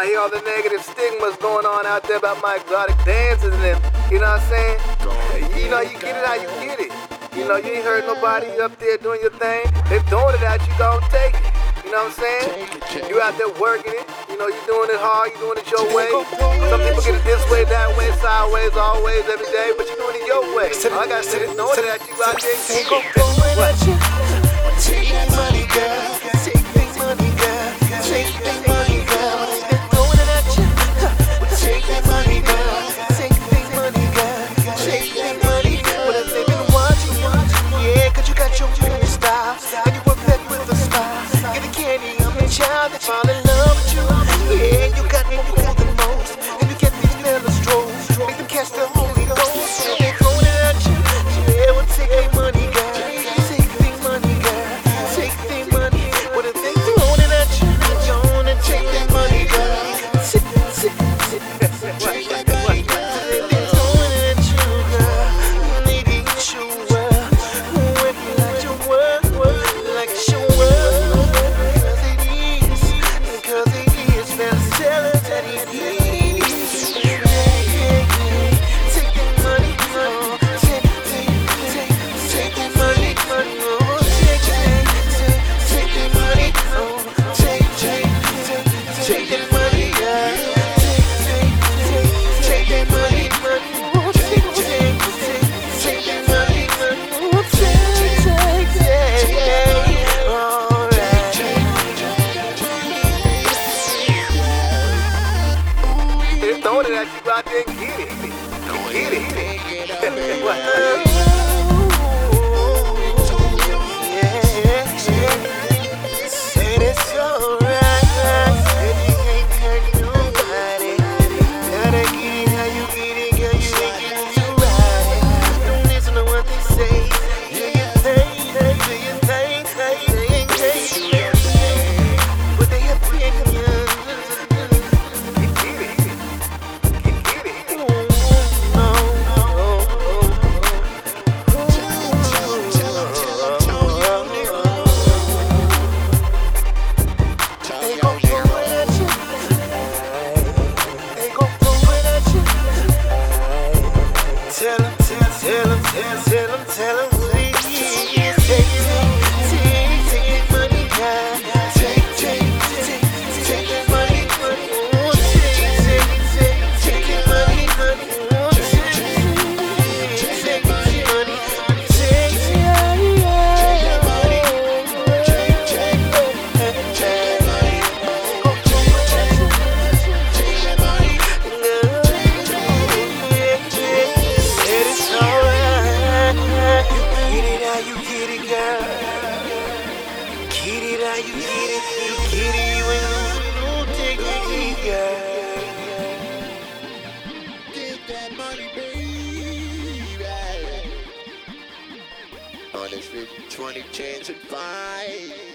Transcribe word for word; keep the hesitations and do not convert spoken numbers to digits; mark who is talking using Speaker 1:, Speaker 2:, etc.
Speaker 1: I hear all the negative stigmas going on out there about my exotic dances and, you know what I'm saying? You know, you get it how you get it. You know, you ain't heard nobody up there doing your thing. They throwing it at you, gon' take it. You know what I'm saying? You out there working it. You know, you doing it hard, you doing it your way. Some people get it this way, that way, sideways, always, every day, but you doing it your way. All I gotta say is throwing it at you out there.
Speaker 2: They gon' throw it at you. Take that money, girl. Take that money, girl. Take that money, girl. They throwing it at you. Take that money, girl. Take that money, girl. Take that money, girl. But if they been watching you, yeah, 'cause you got your own style, and you work that with a smile. Get the candy, I'm the child that fall in love with you. Yeah, you got more than most, and you get these fellas strolls. Make them catch the Holy Ghost. They throwing it at you. Yeah, well, take their money, girl. Take their money, girl. Take their money. What if they throwing it at you? You wanna take their money, girl. Take, take, take, take that money, girl. They throwing it at you, girl. They need you, well. When you like your work, like it's your work. Because it is, because it is. Fellas tell us that it is. Yeah, yeah, yeah. Take that money, oh. Take, take, take, take that money, money, oh. Take, take, take, take that money, oh. Take, take, take, take that money, yeah. Take, take, take, take that money, money, oh. Take, take, take, take that money, money, oh. Take, take, take, yeah. Alright.
Speaker 1: They throwing it at you out there and get it. Get it. What?
Speaker 2: Said it's alright. Said you ain't hurt nobody. Gotta get it how you get it, girl. You ain't getting too right. Don't listen to what they say. Do your thing, do your thing, thing, thing, thing. But they opinions.
Speaker 1: Get it. Get it.
Speaker 2: They gon' throw it at you. They gon' throw it at you. Tell 'em, tell, tell 'em, tell, tell 'em, tell 'em what it is. Take, take, take, take that money, girl. Take, take, take, take that money, money. Oh, take, take, take, take that money, money. Oh, take, take, take that money. Take, yeah, yeah. Take that money. Take, take, take, take. You get it, girl. Get it how you get it. You get it, you ain't losing no dignity, girl.
Speaker 3: Get that money, baby. On this twenty chance and five.